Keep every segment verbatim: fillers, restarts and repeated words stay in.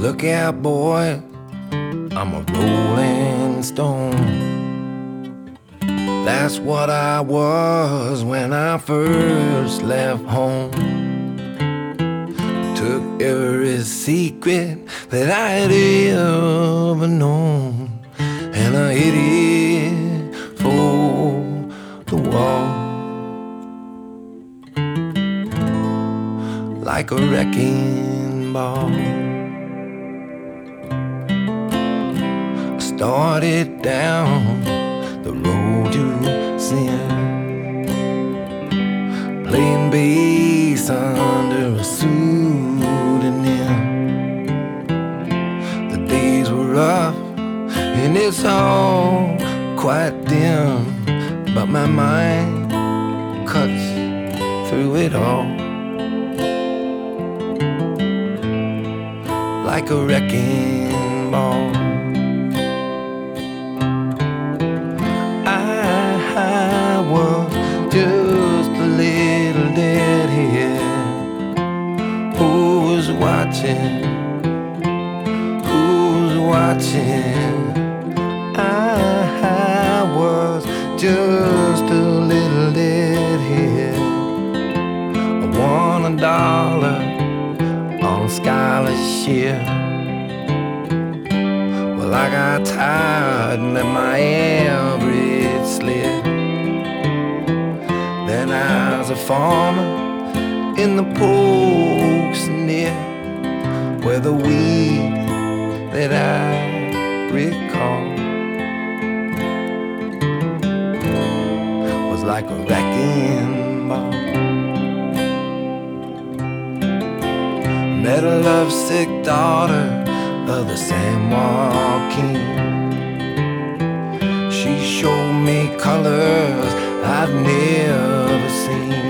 Look out, boy, I'm a rolling stone. That's what I was when I first left home. Took every secret that I had ever known, and I hit it for the wall. Like a wrecking ball, I started down the road to sin, playing bass under a pseudonym. The days were rough and it's all quite dim, but my mind cuts through it all. Like a wrecking ball, I was just a little deadhead who was watching, who's watching. I was just a little deadhead. I won a dollar on scholarship. Well, I got tired and let my average slip. Then I was a farmer in the pokes near, where the weed that I recall was like a wrecking ball. Met a lovesick daughter of the San Joaquin. She showed me colors I've never seen.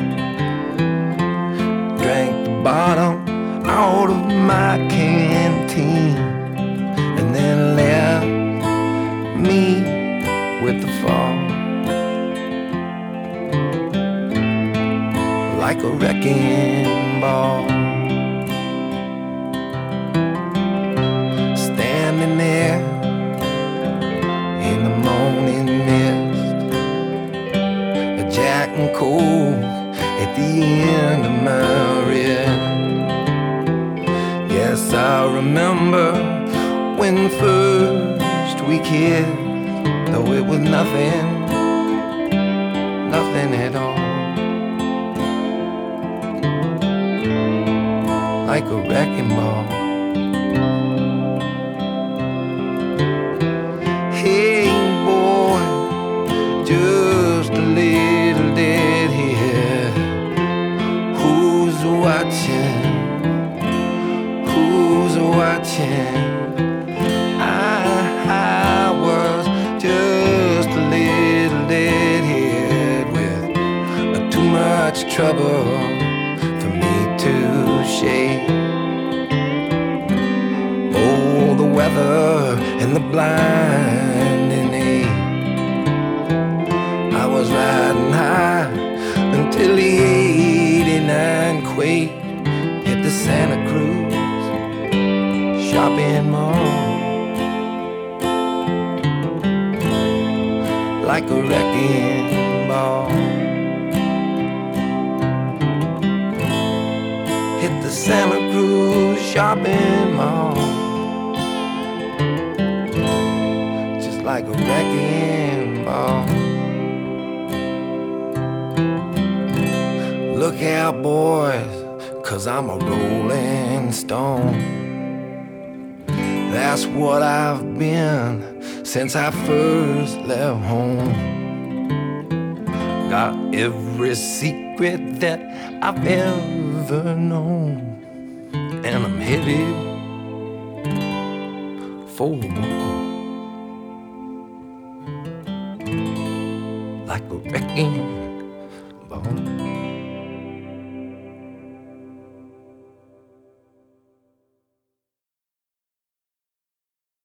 Drank the bottom out of my canteen, and then left me with the fall. Like a wrecking ball, standing there in the morning mist, a Jack and Coke at the end of my wrist. Yes, I remember when first we kissed, though it was nothing, nothing at all. Like a wrecking ball. Hey boy, just a little deadhead who's watching, who's watching. I, I was just a little deadhead with uh, too much trouble for me to shake. Oh, the weather and the blinding heat. I was riding high until the eighty-nine quake hit the Santa Cruz shopping mall. Like a wrecking ball, hit the Santa Cruz shopping mall. Just like a wrecking ball. Look out, boys, 'cause I'm a rolling stone. That's what I've been since I first left home. Got every secret that I've ever known, and I'm headed for like a wrecking ball.